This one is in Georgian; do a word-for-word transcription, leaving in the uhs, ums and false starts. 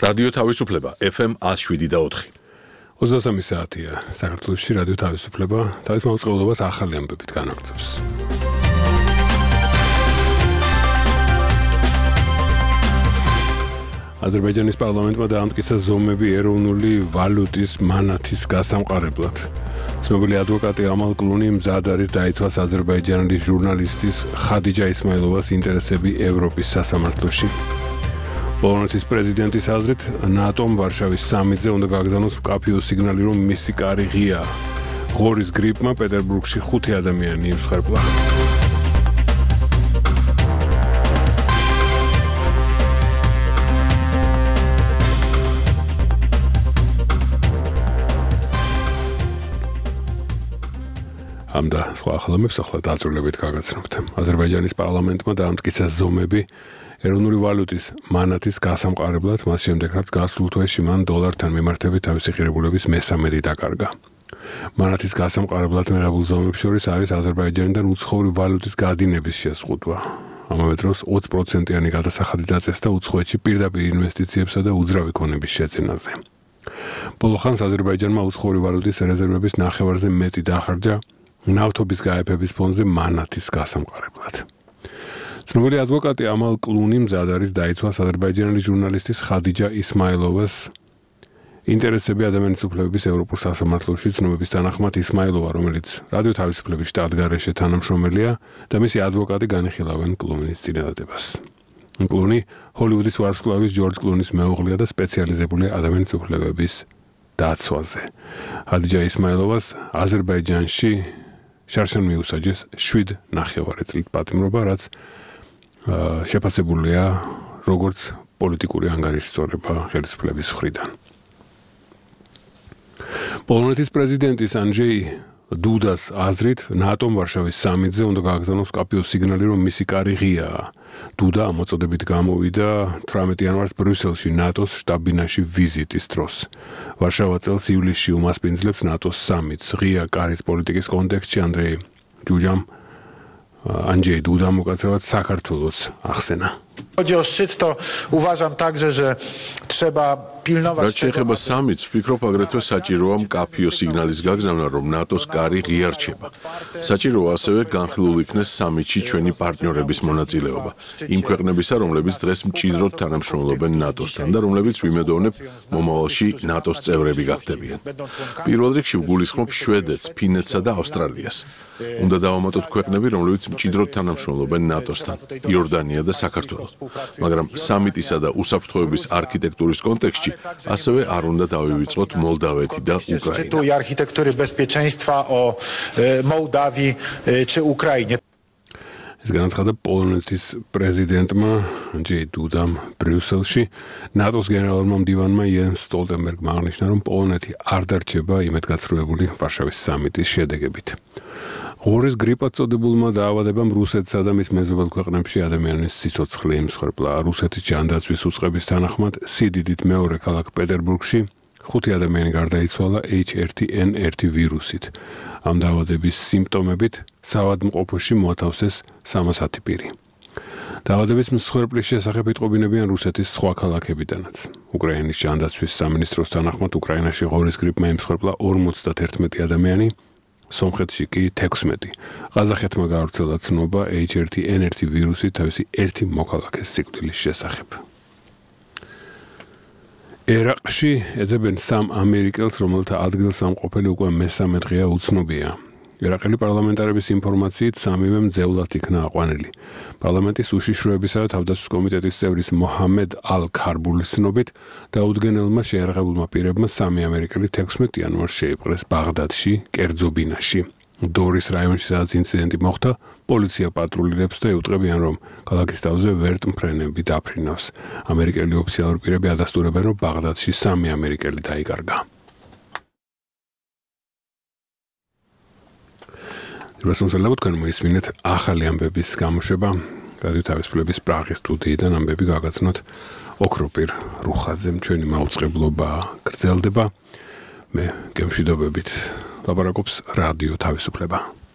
რადიო თავისუფლება ეფ ემ one oh seven და four. ოცდასამი საათია საქართველოში რადიო თავისუფლება თავის მაუწყებლობას ახალი ამბებით განაგრძობს. აზერბაიჯანის პარლამენტმა დაამტკიცა ზომები ეროვნული ვალუტის მანათის გასამყარებლად. ცნობილი ადვოკატი ამალ კლუნი მზად არის დაიცვას აზერბაიჯანელი ჟურნალისტის ხადიჯა ისმაილოვას ინტერესები ევროპის სასამართლოში. პოლონეთის პრეზიდენტის აზრით, ნატომ ვარშავის სამიტზე უნდა გაგზავნოს მკაფიო სიგნალი, რომ მისი კარი ღიაა. ღორის გრიპმა პეტერბურგში ხუთი ადამიანი იმსხერპლა. ამ და სხვა ახალამებს ახლა დაწვრილებით გაგაცნობთ. აზერბაიჯანის პარლამენტმა დაამტკიცა ზომები ეროვნული ვალუტის მანათის გასამყარებლად, მას შემდეგ რაც გასულ თვეში მან დოლართან მიმართებით თავისი ღირებულების მესამედი დაკარგა. მანათის გასამყარებლად მიღებულ ზომებს შორის არის აზერბაიჯანიდან უცხოური ვალუტის გადინების შეზღუდვა. ამავე დროს ოცი პროცენტიანი გადასახადი დაწესდა უცხოეთში პირდაპირ ინვესტიციებსა და უძრავი ქონების შეძენაზე. ბოლო ხანს აზერბაიჯანმა უცხოური ვალუტის რეზერვების ნახევარზე მეტი დახარჯა ნავთობის გაეფების ფონზე მანათის გასამყარებლად. ცნობილი ადვოკატი ამალ კლუნი მზად არის დაიცვას აზერბაიჯანელი ჟურნალისტის ხადიჯა ისმაილოვას ინტერესები ადამიანის უფლებების ევროპულ სასამართლოში. ცნობების თანახმად ისმაილოვა, რომელიც რადიო თავისუფლების შტატგარეშე თანამშრომელია და მისი ადვოკატი განიხილავენ კლუნის წინადადებას. კლუნი ჰოლივუდის ვარსკვლავის ჯორჯ კლუნის მეუღლეა და სპეციალიზებულია ადამიანის უფლებების დაცვაზე. ხადიჯა ისმაილოვას აზერბაიჯანში შარშან მიუსაჯეს შვიდ ნახევარი წლით პატიმრობა, რაც შეფასებულია როგორც პოლიტიკური ანგარიშსწორება ხელისუფლების მხრიდან. პოლონეთის პრეზიდენტის ანჯეი დუდას აზრით, ნატომ ვარშავის სამიტზე უნდა გააგზავნოს მკაფიო სიგნალი, რომ მისი კარი ღიაა. დუდა ამ მოწოდებით გამოვიდა თვრამეტი იანვარს ბრიუსელში ნატოს შტაბ-ბინაში ვიზიტის დროს. ვარშავა წელს ივლისში უმასპინძლებს ნატოს სამიტს. ღია კარის პოლიტიკის კონტექსტში ანდრეი ჯუჯამ Andrzej Duda ukazał საქართველოს ახსენა. Chodzi o szczyt, to uważam także, że trzeba pilnować tego. Raczej samit wpikrow agretwe saჭიროა მკაფიო სიგნალის გაგზავნა, რომ ნატოს კარი ღია რჩება. საჭიროა ასევე განხილულ იქნეს სამიტში ჩვენი პარტნიორების მონაწილეობა. იმ ქვეყნებისა, რომლებიც დღეს მჭიდროდ თანამშრომლობენ ნატოსთან და რომლებიც ვიმედოვნებ მომავალში ნატოს წევრები გახდებიან. პირველ რიგში ვგულისხმობ შვედეთს, ფინეთსა და ავსტრალიას. უნდა დავამატოთ ქვეყნები, რომლებიც მჭიდროდ თანამშრომლობენ ნატოსთან, იორდანია და საქართველო. მაგრამ სამიტისა და უსაფრთხოების არქიტექტურის კონტექსტში ასევე არ უნდა დავივიწყოთ მოლდავეთი და უკრაინა. Szczytu i architektury bezpieczeństwa o Mołdawii czy Ukrainie. ეს განაცხადა პოლონეთის პრეზიდენტმა ანჯეი დუდამ ბრიუსელში. ნატოს გენერალურმა მდივანმა იენს სტოლტენბერგმა აღნიშნა, რომ პოლონეთი არ დარჩება იმედგაცრუებული ვარშავის სამიტის შედეგებით. ღორის გრიპად წოდებულმა დაავადებამ რუსეთსა და მის მეზობელ ქვეყნებში ადამიანის სიცოცხლე იმსხვერპლა. რუსეთის ჯანდაცვის უწყების თანახმად სიდიდით მეორე ქალაქ პეტერბურგში ხუთი ადამიანი გარდაიცვალა ეიჩ ერ თი ენ ერთი ვირუსით. ამ დაავადების სიმპტომებით საავადმყოფოში მოათავსეს სამასი პირი. დაავადების მსხვერპლის შესახებ იტყობინებიან რუსეთის სხვა ქალაქებიდანაც. უკრაინის ჯანდაცვის სამინისტროს თანახმად უკრაინაში ღორის გრიპმა იმსხვერპლა ორმოცდაერთმეტი ადამიანი, სომხეთში კი თექვსმეტი. ყაზახეთმა გაავრცელა ცნობა ეიჩ ერ თი ენ ერთი ვირუსით თავისი ერთი მოქალაქეს სიკვდილის შესახებ. ერაყში ეძებენ სამ ამერიკელს, რომელთა ადგილსამყოფელი უკვე მესამე დღეა უცნობია. ერაყელი პარლამენტარების ინფორმაციით სამივე მძევლად იქნა აყვანილი. პარლამენტის უშიშროებისა და თავდაცვის კომიტეტის წევრის მოჰამედ ალ-ქარბულის ცნობით დაუდგენელმა შეიარაღებულმა პირებმა სამი ამერიკელი თექვსმეტი იანვარს შეიპყრეს ბაღდადში, კერძო ბინაში. დორის რაიონში, სადაც ინციდენტი მოხდა, პოლიცია პატრულირებს და ეუტყებიან, რომ ქალაქის თავზე ვერტმფრენები დაფრინავს. ამერიკელი ოფიციალური პირები ადასტურებენ, რომ ბაღდადში სამი ამერიკელი დაიკარგა. რასამსალაბოდ თქვენ მოისმინეთ ახალი ამბების გამოშვება რადიო თავისუფლების პრაღის სტუდიიდან. ამბები გაგაცნოთ ოქროპირ რუხაძემ. ჩვენი მაუწყებლობა გრძელდება. მე გემშვიდობებით ლაპარაკობს რადიო თავისუფლება.